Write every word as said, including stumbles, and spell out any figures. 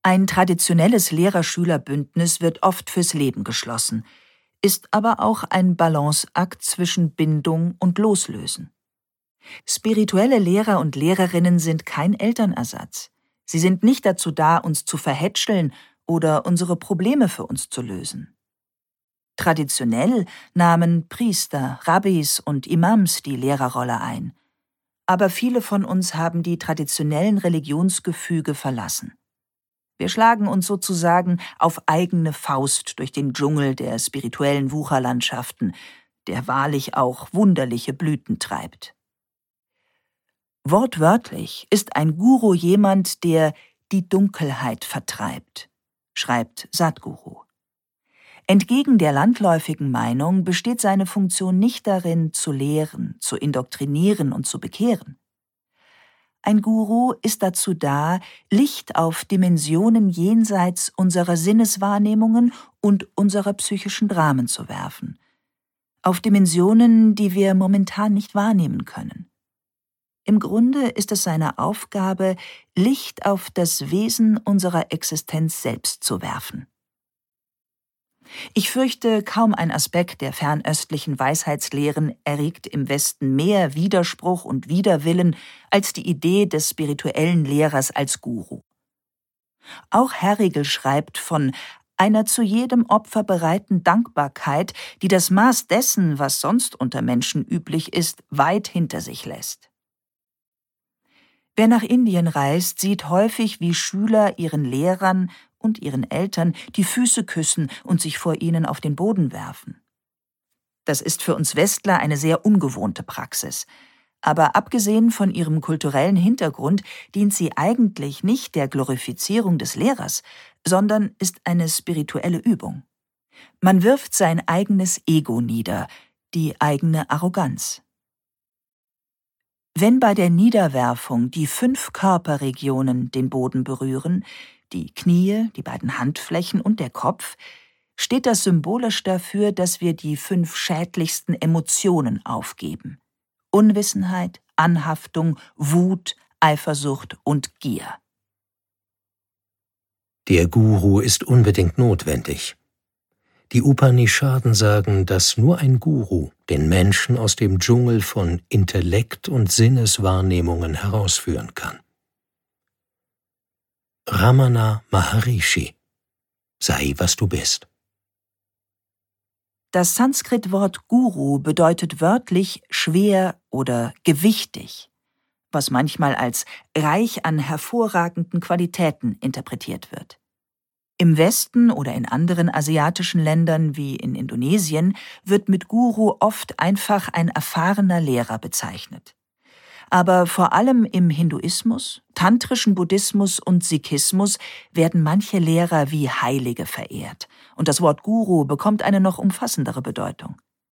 Ein traditionelles Lehrer-Schüler-Bündnis wird oft fürs Leben geschlossen, ist aber auch ein Balanceakt zwischen Bindung und Loslösen. Spirituelle Lehrer und Lehrerinnen sind kein Elternersatz. Sie sind nicht dazu da, uns zu verhätscheln oder unsere Probleme für uns zu lösen. Traditionell nahmen Priester, Rabbis und Imams die Lehrerrolle ein. Aber viele von uns haben die traditionellen Religionsgefüge verlassen. Wir schlagen uns sozusagen auf eigene Faust durch den Dschungel der spirituellen Wucherlandschaften, der wahrlich auch wunderliche Blüten treibt. Wortwörtlich ist ein Guru jemand, der die Dunkelheit vertreibt, schreibt Sadhguru. Entgegen der landläufigen Meinung besteht seine Funktion nicht darin, zu lehren, zu indoktrinieren und zu bekehren. Ein Guru ist dazu da, Licht auf Dimensionen jenseits unserer Sinneswahrnehmungen und unserer psychischen Dramen zu werfen, auf Dimensionen, die wir momentan nicht wahrnehmen können. Im Grunde ist es seine Aufgabe, Licht auf das Wesen unserer Existenz selbst zu werfen. Ich fürchte, kaum ein Aspekt der fernöstlichen Weisheitslehren erregt im Westen mehr Widerspruch und Widerwillen als die Idee des spirituellen Lehrers als Guru. Auch Herrigel schreibt von einer zu jedem Opfer bereiten Dankbarkeit, die das Maß dessen, was sonst unter Menschen üblich ist, weit hinter sich lässt. Wer nach Indien reist, sieht häufig, wie Schüler ihren Lehrern und ihren Eltern die Füße küssen und sich vor ihnen auf den Boden werfen. Das ist für uns Westler eine sehr ungewohnte Praxis. Aber abgesehen von ihrem kulturellen Hintergrund dient sie eigentlich nicht der Glorifizierung des Lehrers, sondern ist eine spirituelle Übung. Man wirft sein eigenes Ego nieder, die eigene Arroganz. Wenn bei der Niederwerfung die fünf Körperregionen den Boden berühren, die Knie, die beiden Handflächen und der Kopf, steht das symbolisch dafür, dass wir die fünf schädlichsten Emotionen aufgeben: Unwissenheit, Anhaftung, Wut, Eifersucht und Gier. Der Guru ist unbedingt notwendig. Die Upanishaden sagen, dass nur ein Guru den Menschen aus dem Dschungel von Intellekt und Sinneswahrnehmungen herausführen kann. Ramana Maharishi, sei was du bist. Das Sanskritwort Guru bedeutet wörtlich schwer oder gewichtig, was manchmal als reich an hervorragenden Qualitäten interpretiert wird. Im Westen oder in anderen asiatischen Ländern wie in Indonesien wird mit Guru oft einfach ein erfahrener Lehrer bezeichnet. Aber vor allem im Hinduismus, tantrischen Buddhismus und Sikhismus werden manche Lehrer wie Heilige verehrt, und das Wort Guru bekommt eine noch umfassendere Bedeutung.